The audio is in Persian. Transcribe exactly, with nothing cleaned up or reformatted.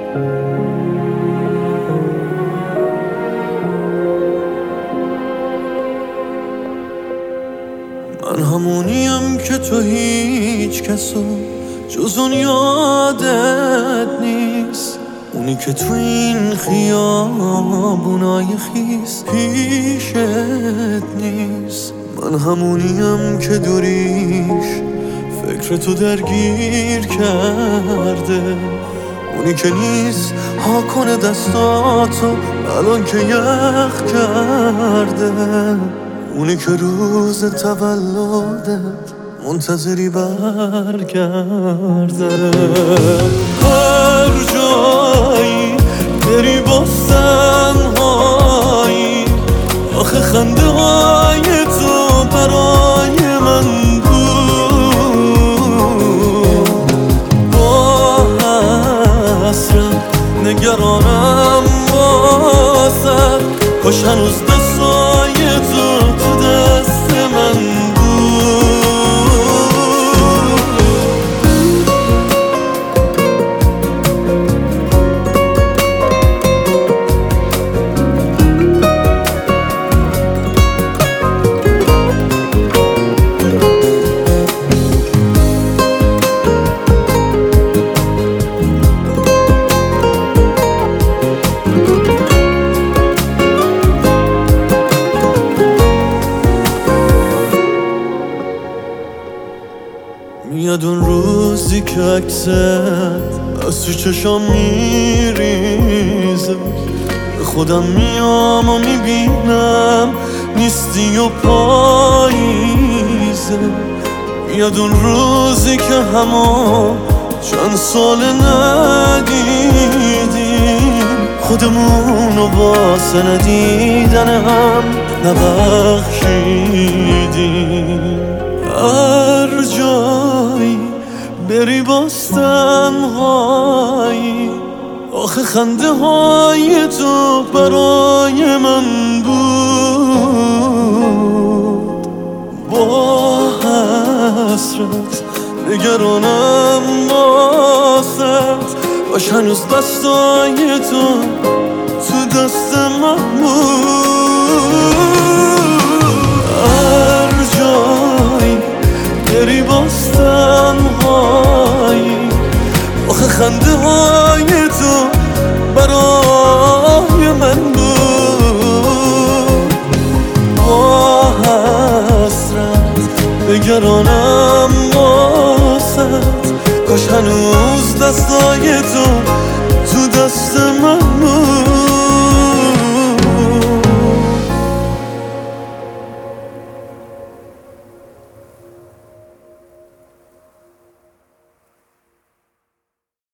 من همونیم که تو هیچ کسو جز اون یادت نیست، اونی که تو این خیابونای خیس پیشت نیست. من همونیم که دوریش فکر تو درگیر کرده، اونی که نیست ها کنه دستاتو الان که یخ کرده، اونی که روز تولدت منتظری برگرده. هر جایی بری با تنهایی، آخه خنده های تو برای من بود. با حسرت نگرانم واسد، کاش هنوز دستای تو تو دست من میاد اون روزی که عکست از تو چشام میریزه، به خودم میام و میبینم نیستی و پاییزه. میاد اون روزی که همون چند سال ندیدیم، خودمونو واسه ندیدن هم نبخشیدیم. هر جایی بری باستن هایی، آخه خنده های تو برای من بود. با حسرت نگرانم واسد، باش هنوز دستای تو تو دست من بود. هر جایی بری باستن هایی، آخه خنده های تو برای من بود. با حسرت نگرانم واسد، کاش هنوز دستای تو